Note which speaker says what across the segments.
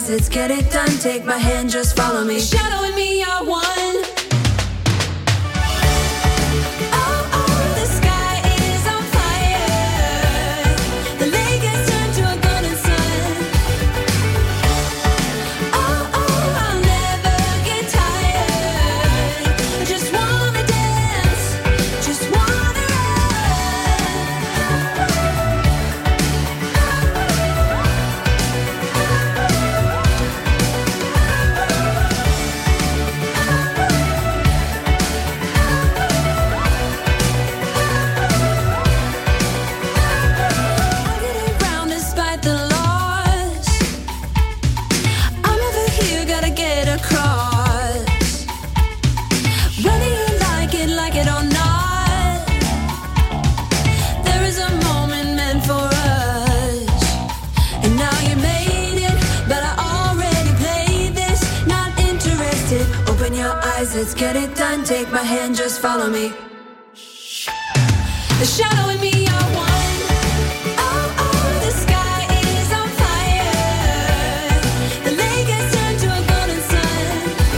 Speaker 1: let's get it done. Take my hand, just follow me. Shadow and me are one. Let's get it done. Take my hand, just follow me. The shadow and me are one. Oh, oh, the sky is on fire. The lake has turned to a golden sun.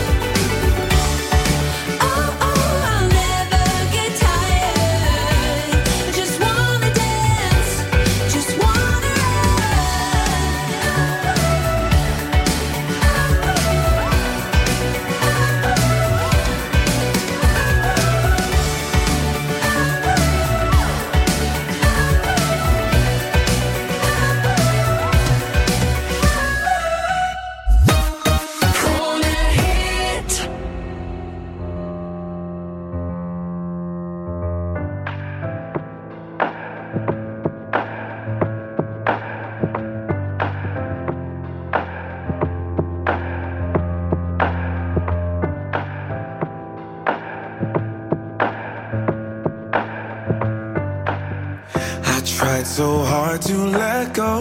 Speaker 1: Oh, oh, I'll never get tired. I just wanna dance, just wanna
Speaker 2: so hard to let go,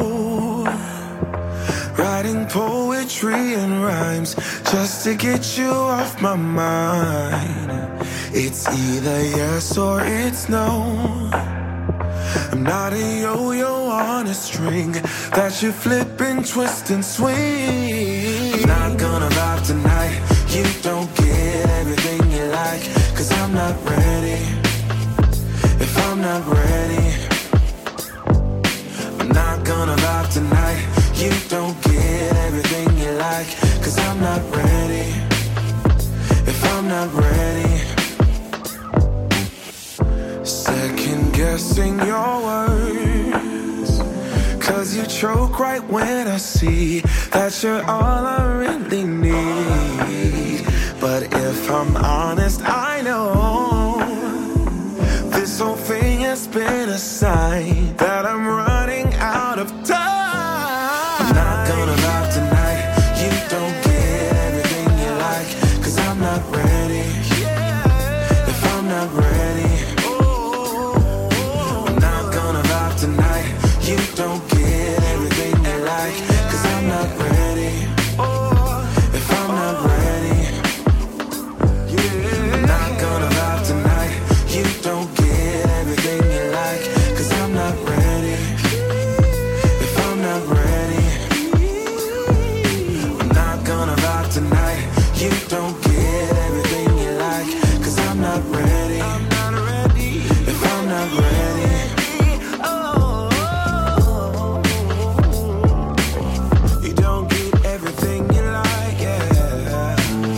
Speaker 2: writing poetry and rhymes just to get you off my mind. It's either yes or it's no. I'm not a yo-yo on a string that you flip and twist and swing. I'm not gonna vibe tonight. You don't get everything you like, 'cause I'm not ready. If I'm not ready, not gonna vibe tonight. You don't get everything you like, 'cause I'm not ready. If I'm not ready, second guessing your words, 'cause you choke right when I see that you're all I really need. But if I'm honest, I know this whole thing has been a sign that I'm running out of time. I'm not gonna vibe tonight. You don't get everything you like, 'cause I'm not ready. If I'm not ready, I'm not gonna vibe tonight. You don't get everything you like, 'cause I'm not ready. If I'm not ready, I'm not gonna vibe tonight. You don't get everything you like, 'cause I'm not ready. If I'm not ready, I'm not gonna vibe tonight. You don't get everything you like, 'cause I'm not ready. If I'm not ready, you don't get everything you like, yeah.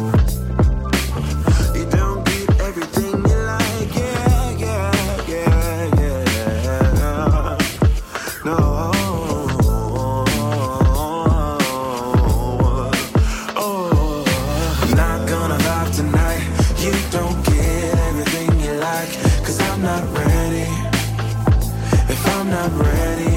Speaker 2: You don't get everything you like, yeah, yeah, yeah, yeah. No. I'm not gonna vibe tonight. You don't get everything you like, 'cause I'm not ready. If I'm not ready,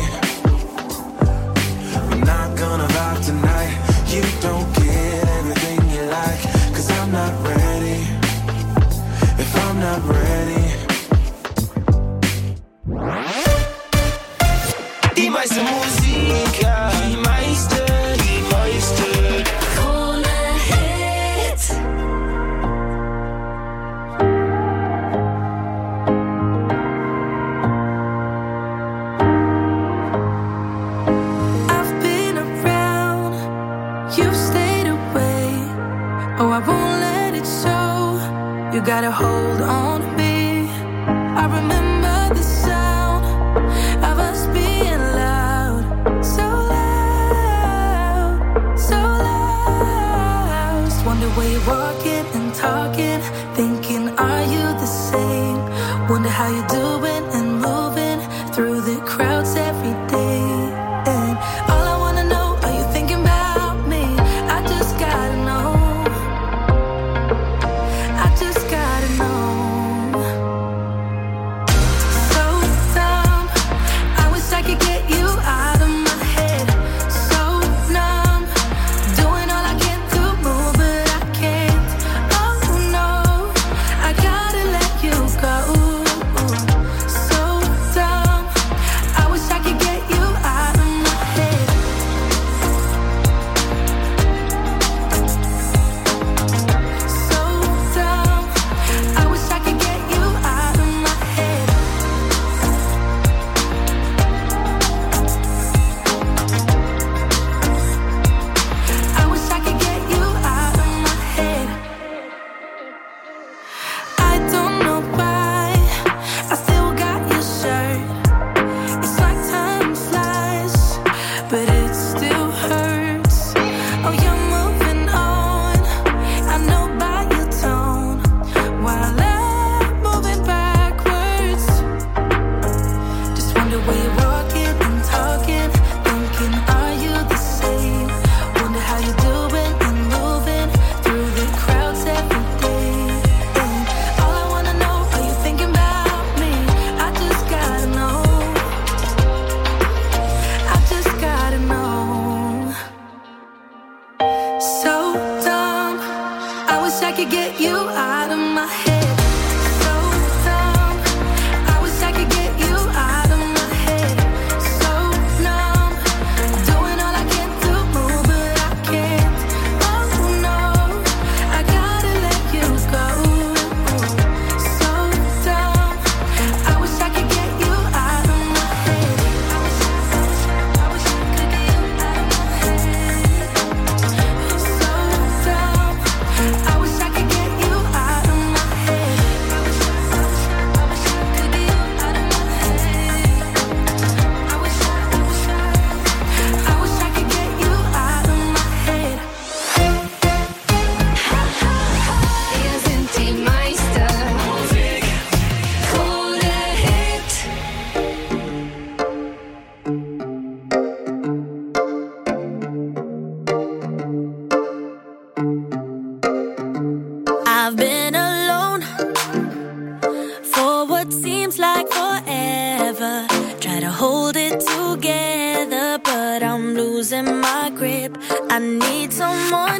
Speaker 2: I'm not gonna vibe tonight. You don't get everything you like, 'cause I'm not ready. If I'm not ready. Die meiste Musik, ja, die meiste.
Speaker 1: Krone Hit. I've been around. You've got a hold on me. I remember the sound of us being loud, so loud, so loud. Just wonder where you're walking and talking, thinking, are you the same? Wonder how you're doing and moving through the crowds every day. And all I wanna know, are you thinking about me? I just gotta know. I just gotta know. So dumb, I wish I could get you out of my head. So numb, doing all I can to move, but I can't. Oh no, I gotta let you go. So dumb, I wish I could get you out of my head. So dumb, I wish I could get you out of my head. I wish I could get you out of my head. I don't know why I still got your shirt. It's like time flies, but it still hurts. Oh, you're moving on, I know by your tone, while I'm moving backwards. Just wonder where you're walking and talking, thinking, are you the same? Wonder how you're doing and moving through the crowds every day. And all I wanna know, are you thinking about me? I just gotta know. I just gotta know. So dumb, I wish I could get you out of my head. So dumb, I wish I could get you out of my head. So numb, doing all I can to move, but I can't. Oh no, I gotta let you go. So dumb, I wish I could get you out of my head. I wish I could get you out of my head. So dumb, I wish I could get you out of my head. I wish I could get you out of my head. I wish I could get you out of my head.
Speaker 3: Wir sind die Meister. Krone Hit.
Speaker 1: I've been alone for what seems like forever. Try to hold it together, but I'm losing my grip. I need someone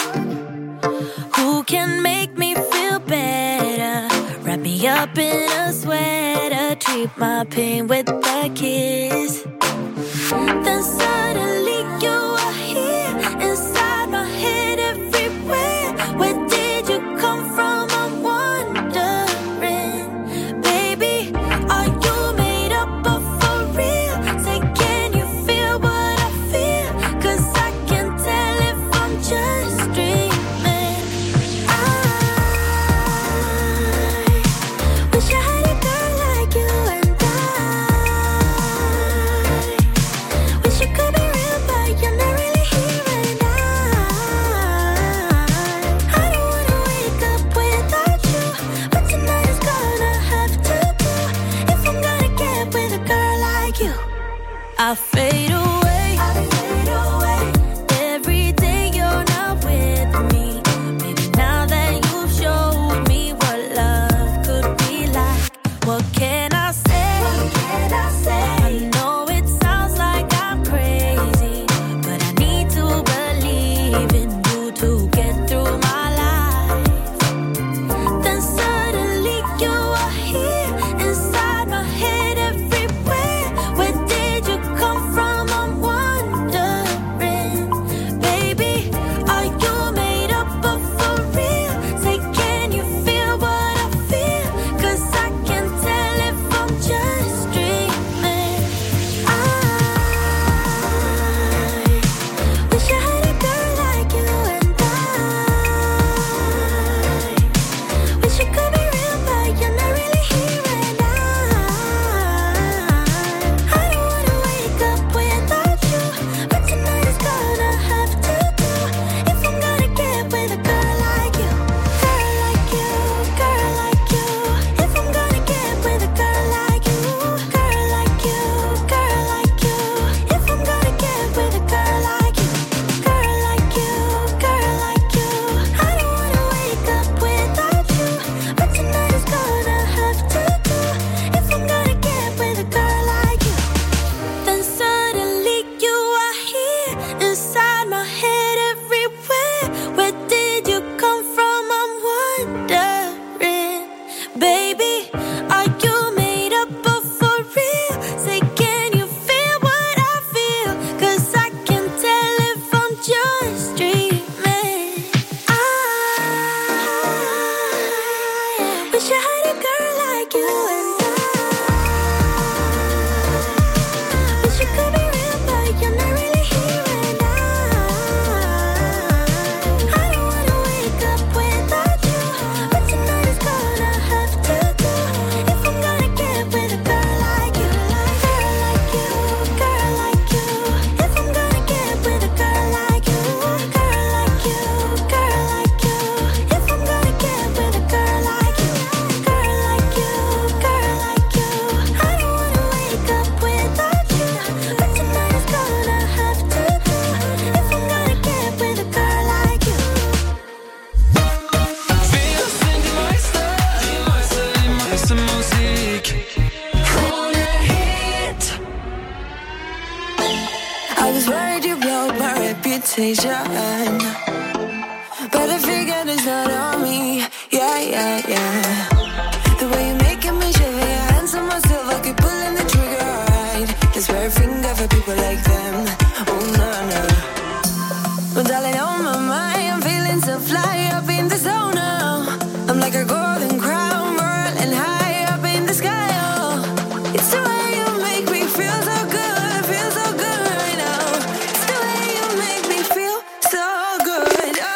Speaker 1: who can make me feel better. Wrap me up in a sweater, treat my pain with a kiss. Then suddenly you are here, inside my head, everywhere. Where did you come from? I'm wondering, baby, are you made up of for real? Say, can you feel what I feel? 'Cause I can tell if I'm just dreaming. I wish I had a girl like you, and I wish you could be real, but you're not really here. And I don't wanna wake up without you, but tonight is gonna have to do. If I'm gonna get with a girl like you, I fade away. Every day you're not with me. Maybe now that you've showed me what love could be like, what can I say? I know it sounds like I'm crazy, but I need to believe in you to get through my life. Then suddenly you are here, inside my head, everywhere. Where did you come from? I was worried you blowed my reputation, but I figured it's not on me. Yeah, yeah, yeah. The way you're making me shiver, your hands on myself, I keep pulling the trigger, alright. Let's wear a finger for people like them. Oh, no, no. But darling, on my mind, I'm feeling so fly up in the zone now. I'm like a golden crown, whirling high up in the sky, oh. It's the way you make me feel so good right now. It's the way you make me feel so good, oh.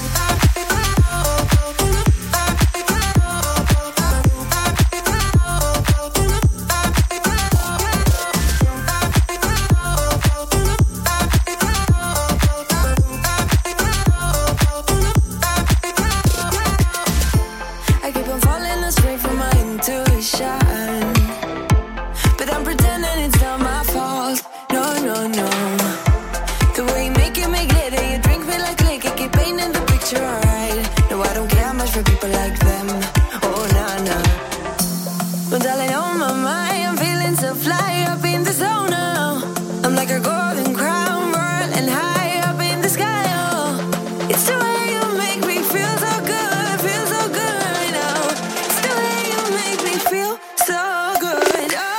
Speaker 1: I keep on falling astray from my intuition, but I'm pretending it's not my fault. No, no, no. The way you make it make glitter, you drink me like liquor, keep painting the picture, alright. No, I don't care much for people like them. Oh, nah, nah. But darling, on my mind, I'm feeling so fly up in the zone now. I'm like a golden crown, whirling high up in the sky, oh. It's the way you make me feel so good right now. It's the way you make me feel so good, oh.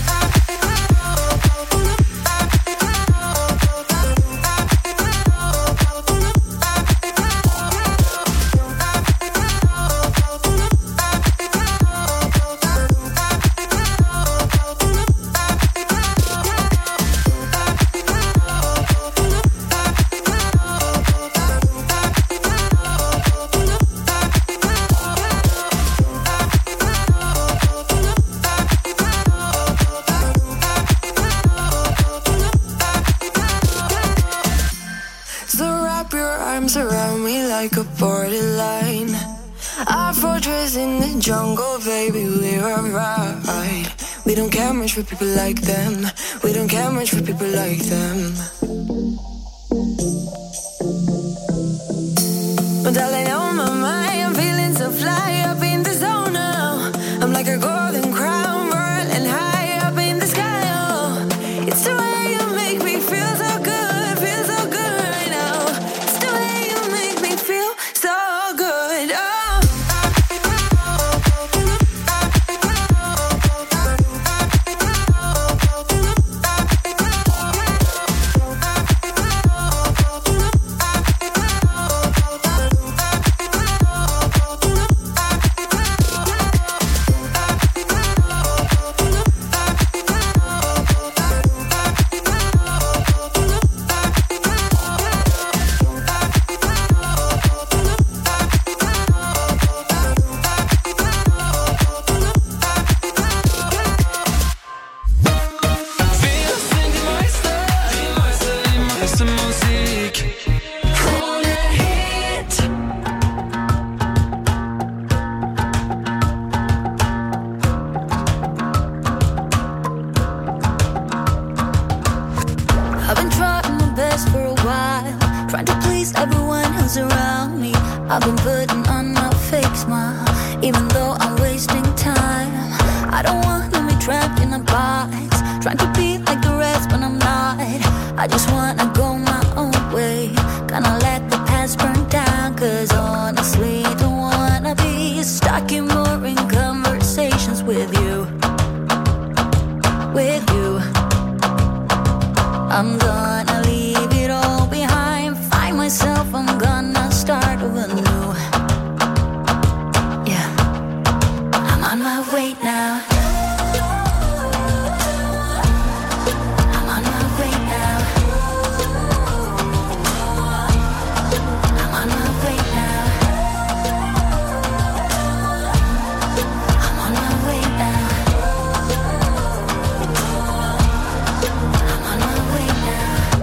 Speaker 1: So wrap your arms around me like a borderline. Our fortress in the jungle, baby, we're alright. We don't care much for people like them. We don't care much for people like them. But darling, on my mind, I'm feeling so fly up in the zone now. I'm like a golden crown, whirling high up in the sky, oh. It's the way you make me feel so good right now. It's the way you make me feel so good, oh. I've been trying my best for a while, trying to please everyone who's around me. I've been putting on my fake smile, even though I'm wasting time. I don't want to be trapped in a box, trying to be like the rest when I'm not. I just wanna go my own way, gonna let the past burn down. Cause honestly, don't wanna be stuck in boring conversations with you. I'm gonna leave it all behind, find myself, I'm gonna start over new. Yeah, I'm on my way now. I'm on my way now. I'm on my way now. I'm on my way now. I'm on my way now.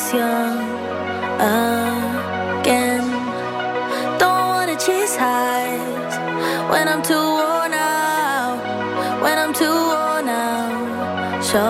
Speaker 1: young again. Don't wanna chase highs when I'm too worn out, when I'm too worn out. So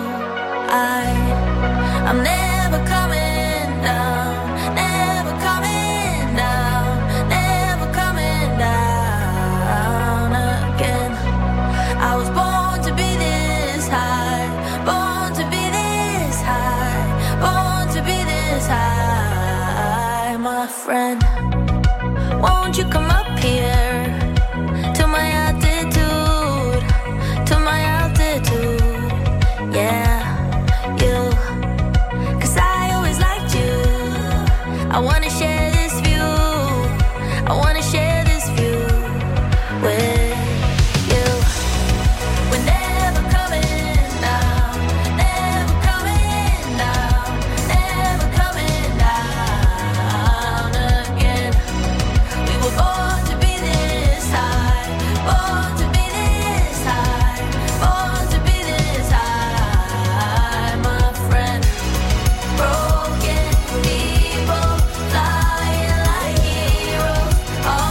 Speaker 1: I'm never coming down, never coming down, never coming down again. I was born to be this high, born to be this high, born to be this high, my friend. Won't you come up here to my altitude, to my altitude, yeah, you. 'Cause I always liked you. I wanna share this view, I wanna share this view with you. We're never coming down, never coming down, never coming down again. We were born to be this high, born to be this high, born to be this high, my friend. Broken people flying like heroes. All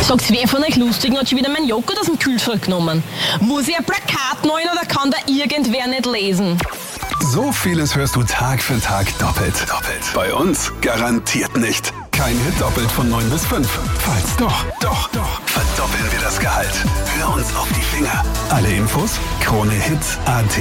Speaker 4: Sagt, wer von euch Lustigen hat schon wieder meinen Joghurt aus dem Kühlschrank genommen? Muss ich ein Plakat neuen oder kann da irgendwer nicht lesen?
Speaker 5: So vieles hörst du Tag für Tag doppelt. Bei uns garantiert nicht. Kein Hit doppelt von 9 bis 5. Falls doch, verdoppeln wir das Gehalt. Hör uns auf die Finger. Alle Infos, KroneHits.at.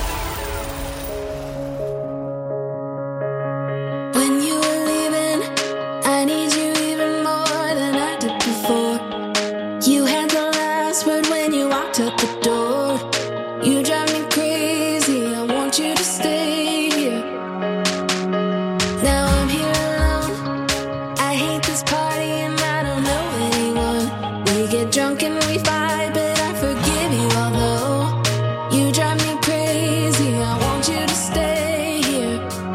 Speaker 1: When you were leaving, I need you even more than I did before. You had the last word when you walked out the door. You drive me crazy, I want you to stay here. Now I'm here alone, I hate this party and I don't know anyone. We get drunk and we fight, but I forgive you although you drive me crazy, I want you to stay here.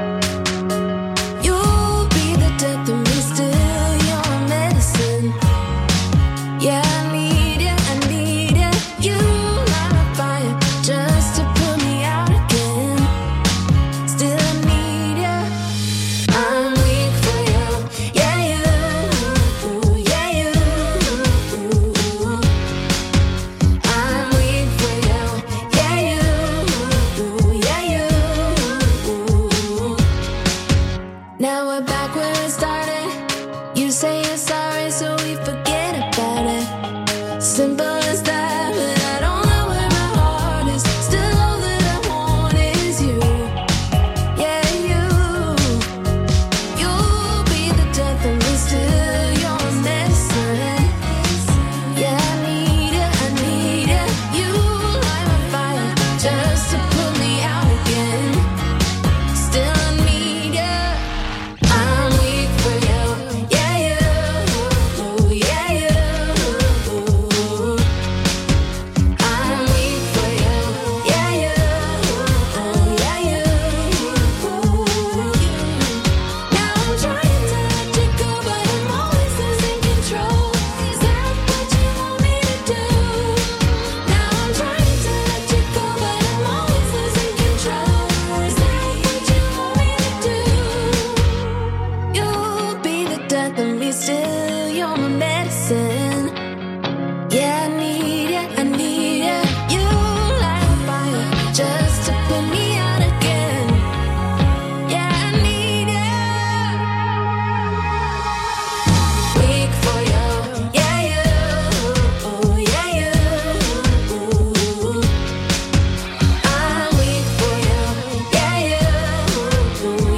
Speaker 1: You'll be the death of me still, you're medicine. Yeah, I need you, you light my fire just to put me out again. Still I need you, I'm weak for you. Yeah, you. I'm weak for you. Yeah, you. Now we're back where it started. You say you're sorry, so we forget about it. Simple as that, but I don't know where my heart is. Still all that I want is you. Yeah, you. You'll be the death of me still, you're medicine. Yeah, I need you, you light my fire just to put me out again. Still I need you, I'm weak for you. Yeah, you. I'm weak for you. Yeah, you. Now I'm trying to let you go, but I'm always losing control. Is that what you want me to do? Now I'm trying to let you go, but I'm always losing control. Is that what you want me to do? You'll be the death of me still, you're my medicine. Yeah, I need you, you light a fire just to put me out again. Yeah, I need you. Weak for you, yeah, you. I'm weak for you, yeah, you.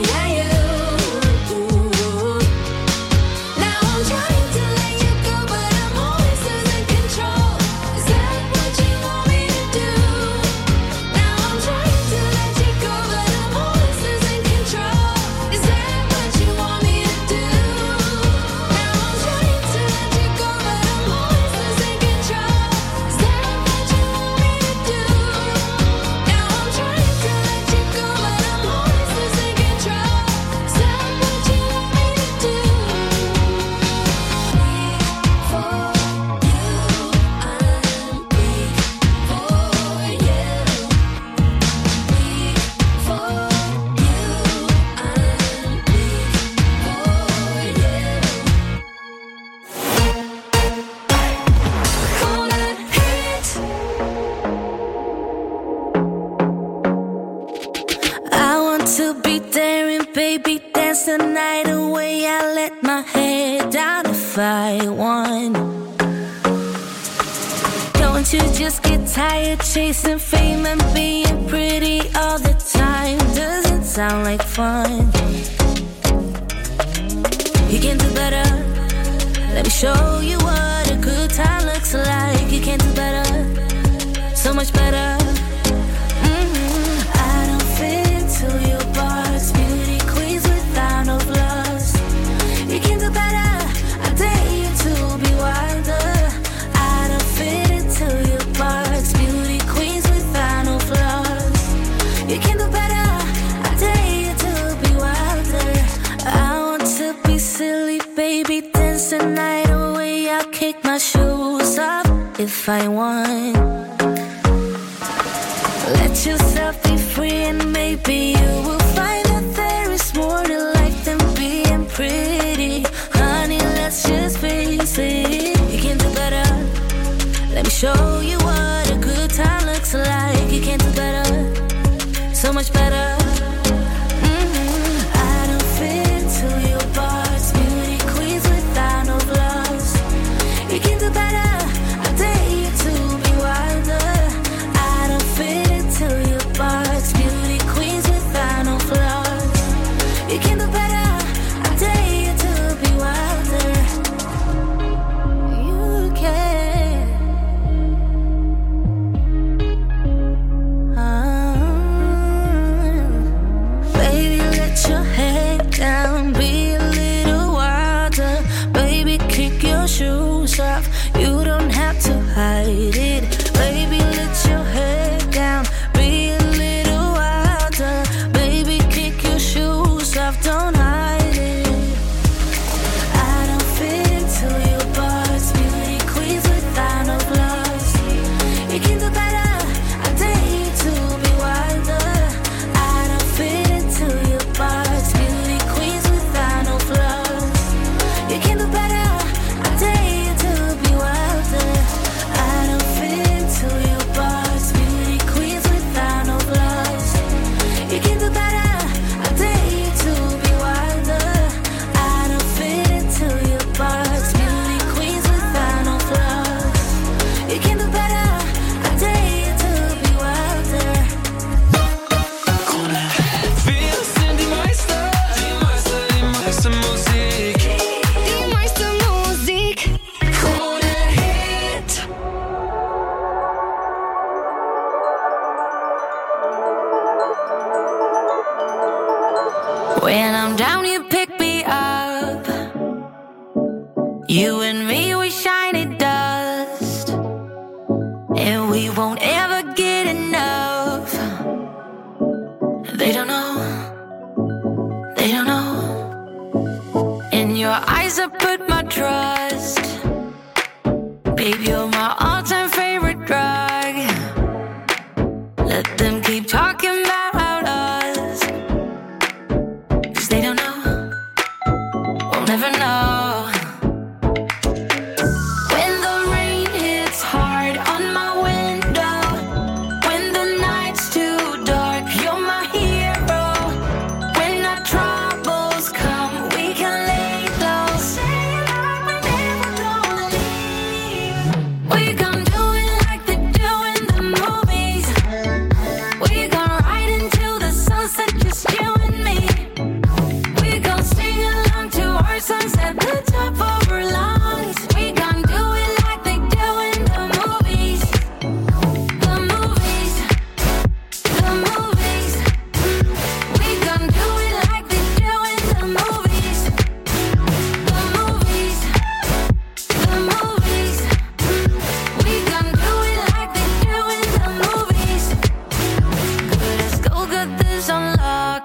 Speaker 1: Now I'm trying to let you go, but I'm always losing control. Is that what you want me to do? Now I'm trying to let you go, but I'm always losing control. Is that what you want me to do? Now I'm trying to let you go, but I'm always losing control. Is that what you want me to do? Now I'm trying to let you go, but I'm always losing control. Is that what you want me to do? I want to be there and baby dance the night away. I let my head down if I won. Don't you just get tired chasing fame and being pretty all the time? Doesn't sound like fun. You can do better. Let me show you what a good time looks like. You can do better, so much better. I don't fit into your box. Beauty queens without no flaws. You can do better. I dare you to be wilder. I don't fit into your box. Beauty queens without no flaws. You can do better. I dare you to be wilder. I want to be silly, baby. Dance the night away. I'll kick my shoes off if I want. Let yourself be free and maybe you will find that there is more to life than being pretty. Honey, let's just face it. You can do show you what a good time looks like. You can't do better, so much better. I don't fit into your box. Beauty queens without no flaws. You can do better. I dare you to be wilder. I don't fit into your box. Beauty queens without no flaws. You can do better. I dare you to be wilder. You can. Baby, let your head down. Be a little wilder. Baby, kick your shoes off. You don't have to hide it. Baby, let your head down. Be a little wilder. Baby, kick your shoes off. Don't hide it. I don't fit into your box. Beauty queens without no flaws. You can do better. I dare you to be wilder. I don't fit into your box. Beauty queens without no flaws. You can do better. I dare you to be wilder. I don't fit into your box. Beauty queens without no flaws. You can do better. I dare you to be wilder. I don't fit into your box. Beauty queens without no flaws. You can do better. I dare you to be wilder.
Speaker 2: Die meiste Musik.
Speaker 3: Die meiste Musik.
Speaker 2: Krone Hit.
Speaker 1: When I'm down, you pick me up. You and me, we shiny dust. And we won't ever get enough. They don't know. They don't know. In your eyes, I put my trust. Babe, you're my all-time favorite drug. Let them keep talking about us. 'Cause they don't know. We'll never know. When the rain hits hard on my window, when the night's too dark, you're my hero. When our troubles come, we can lay low. Say like we're never gonna leave. We gon' do it like they do in the movies. We gon' ride until the sunset, just you and me. We gon' sing along to our songs at the top of our lungs. We gon' do it like they do in the movies. The movies. The movies. We gon' do it like they do in the movies. The movies. The movies. We gon' do it like they do in the movies. Good as gold, got this on lock.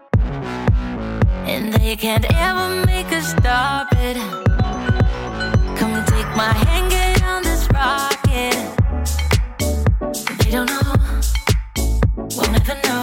Speaker 1: And they can't ever make us stop it. Come take my hand, get on this rocket. They don't know. We'll never know.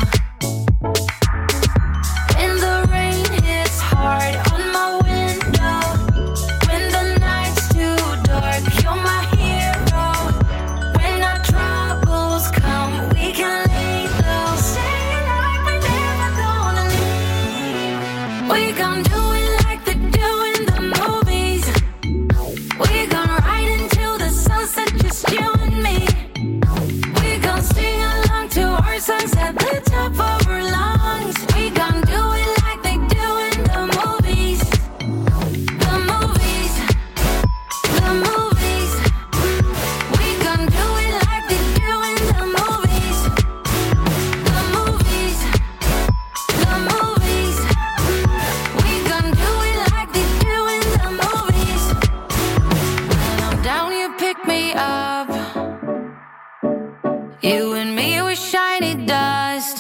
Speaker 1: When the rain hits hard on my window, when the night's too dark, you're my hero. When our troubles come, we can lay low. Say like we're never gonna leave. We gon' do it like they do in the movies. We gon' ride until the sunset, just you and me. We gon' sing along to our songs at the top of our lungs. We gon' do it like they do in the movies. The movies. The movies. We gon' do it like they do in the movies. The movies. The movies. We gon' do it like they do in the movies. When I'm down, you pick me up. You and me, we shiny dust.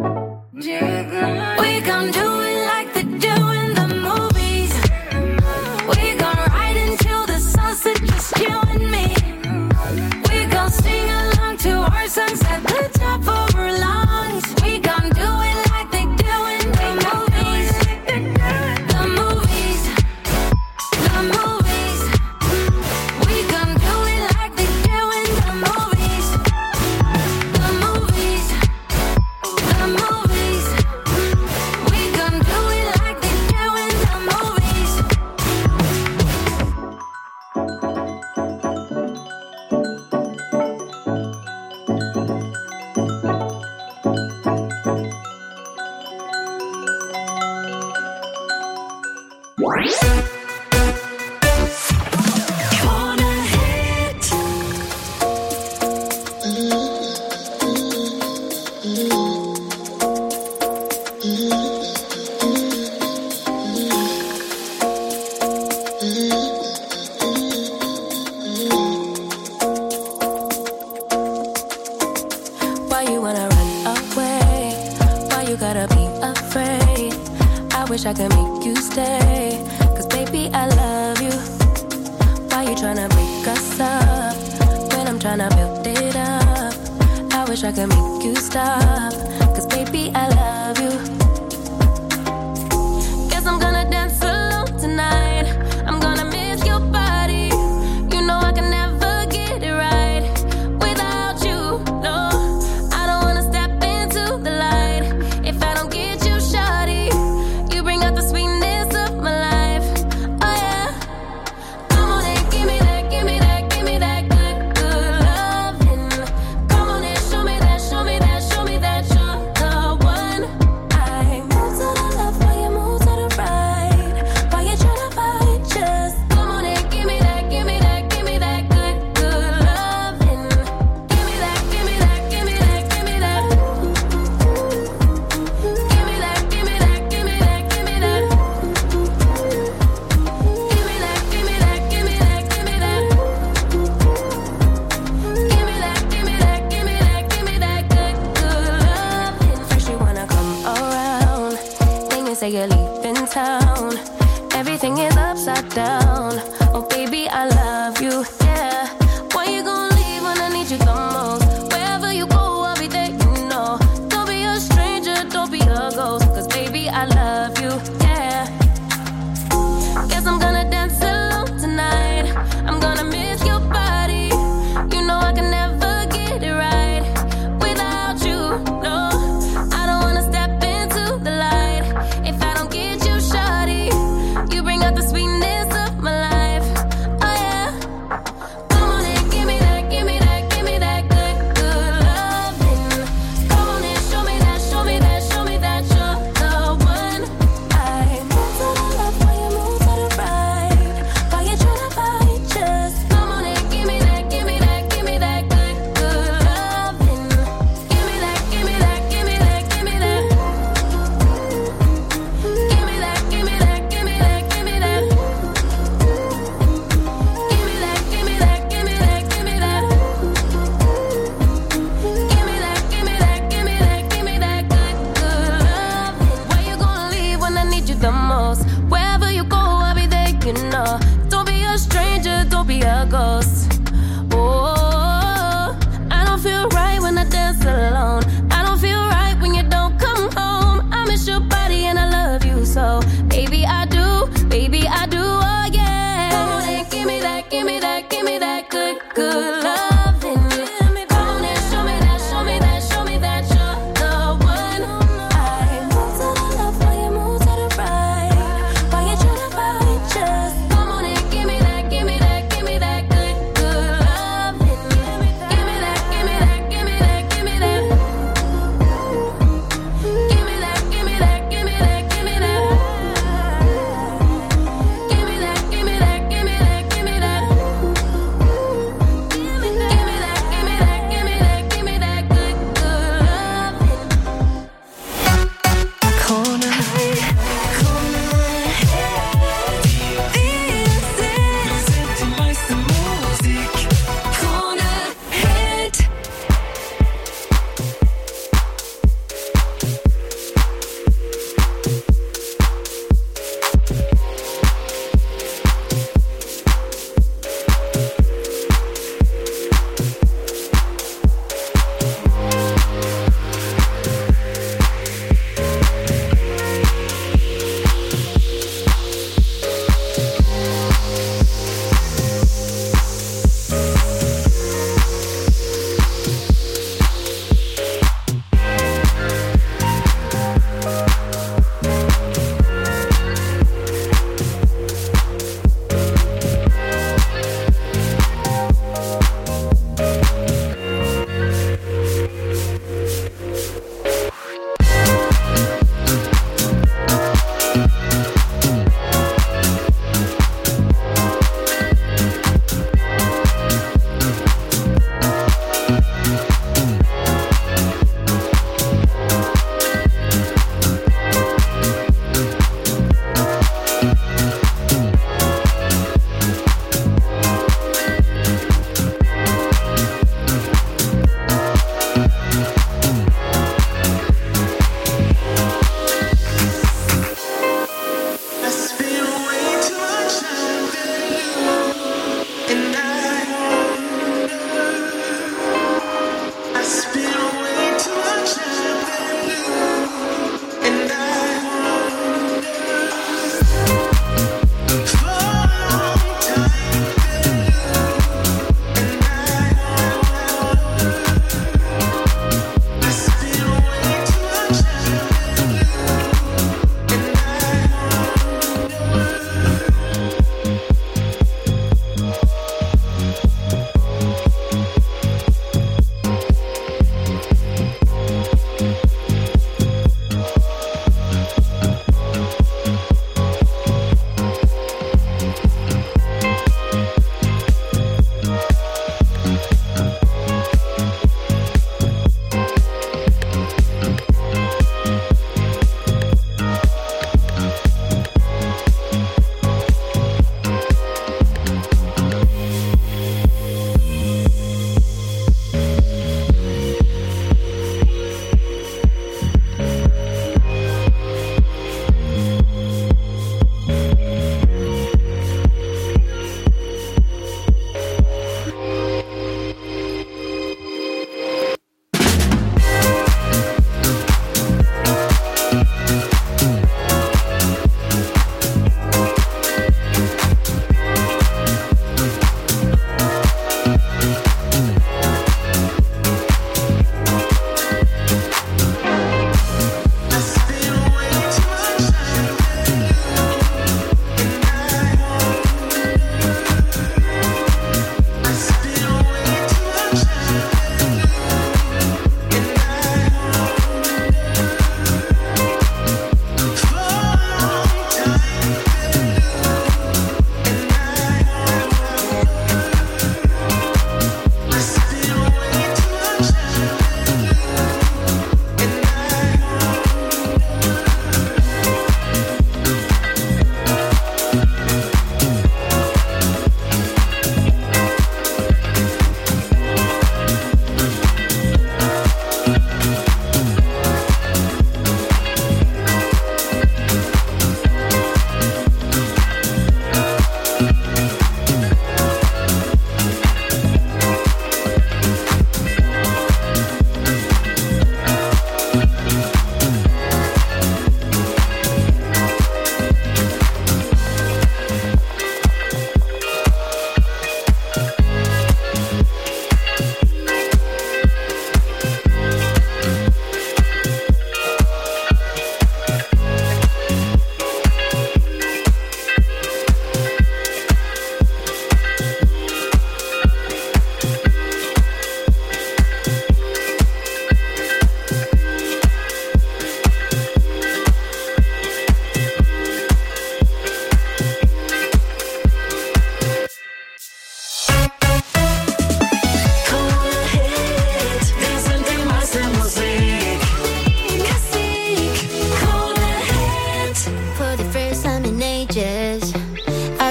Speaker 1: We gon' do it like they do in the movies. We gon' ride until the sunset, just you and me. We gon' sing along to our songs at the top of our lungs. We gon' do it like they do in the movies. The movies. The movies. We gon' do it like they do
Speaker 6: Why you wanna run away? Why you gotta be afraid? I wish I could make you stay, 'cause baby I love you. Why you tryna break us up when I'm tryna build it up? I wish I could make you stop, 'cause baby I love you. Guess I'm gonna dance alone tonight. I'm gonna miss your body. You know I can never get it right without you. No, I don't wanna step into the light if I don't get you, shawty. You bring out the sweetness of my life. Oh yeah. Come on and give me that, give me that, give me that good, good loving. Come on and show me that, show me that, show me that you're the one. I move to the left while you move to the right. Why you tryna fight? Just come on and give me that, give me that, give me that good, good loving. Give me that, give me that, give me that, give me that. Give me that, give me that, give me that, give me that. Give me that, give me that, give me that, give me that. Give me that, give me that, give me that, give me that good, good loving. First you wanna come around, then you say you're leaving town. Everything is upside down. Oh baby, I love you, yeah. Why you gonna leave when I need you the most? Wherever you go, I'll be there, you know. Don't be a stranger, don't be a ghost, 'cause baby, I love you, yeah. Guess I'm gonna dance alone tonight. I'm gonna miss your body. You know I can never get it right without you. No, I don't wanna step into the light if I don't get you, shawty. You bring out the sweetness of my life. Oh yeah.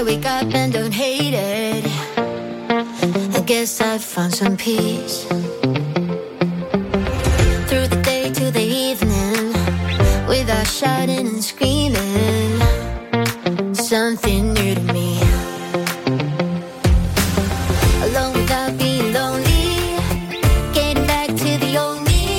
Speaker 7: I wake up and don't hate it. I guess I've found some peace. Through the day to the evening, without shouting and screaming. Something new to me.